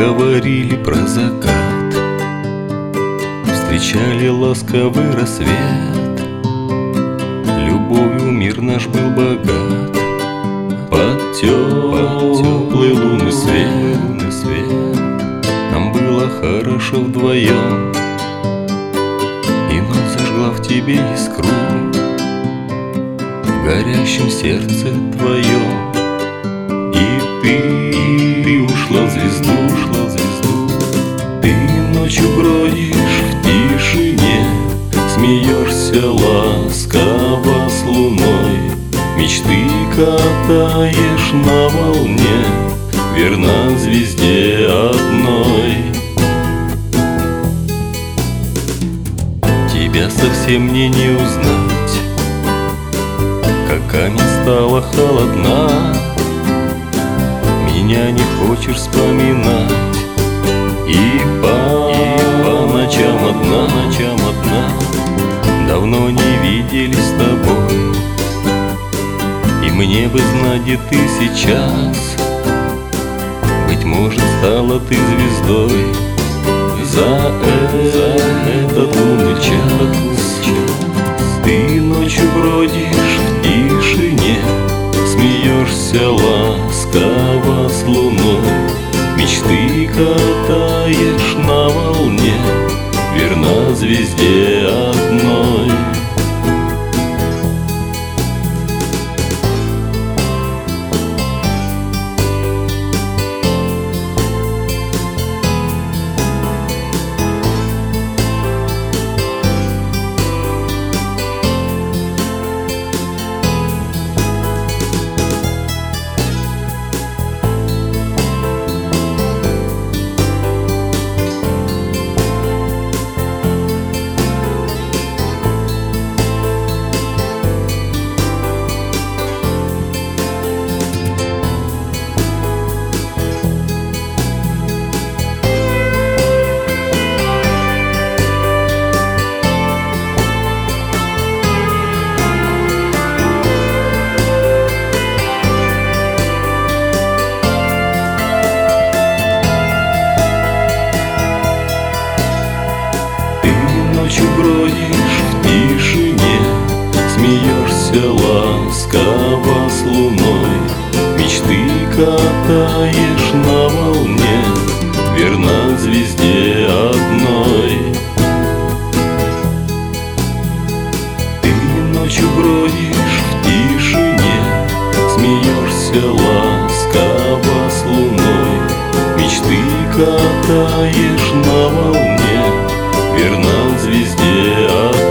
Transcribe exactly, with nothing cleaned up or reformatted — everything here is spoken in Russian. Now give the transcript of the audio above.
говорили про закат, встречали ласковый рассвет. Любовью мир наш был богат, под теплый лунный свет. Нам было хорошо вдвоем, и ночь зажгла в тебе искру, в горящем сердце твоем. И ты, ты ушла в звезду, ушла в звезду. Ты ночью бродишь в тишине, смеешься ласково с луной, мечты катаешь на волне, верна звезде одной. Тебя совсем мне не узнать, как камень стала холодна. Меня не хочешь вспоминать, и по, и по ночам одна, ночам одна. Давно не виделись с тобой, и мне бы знать, где ты сейчас. Быть может, стала ты звездой за, э, за этот лунный час. Ты ночью бродишь в тишине, смеешься ласково с луной, мечты катаешь на волне, верна звезде одной. Ночью бродишь в тишине, смеешься ласково с луной, мечты катаешь на волне, верна звезде одной. Ты ночью бродишь в тишине, смеешься ласково с луной, мечты катаешь на волне, верна звезде одной.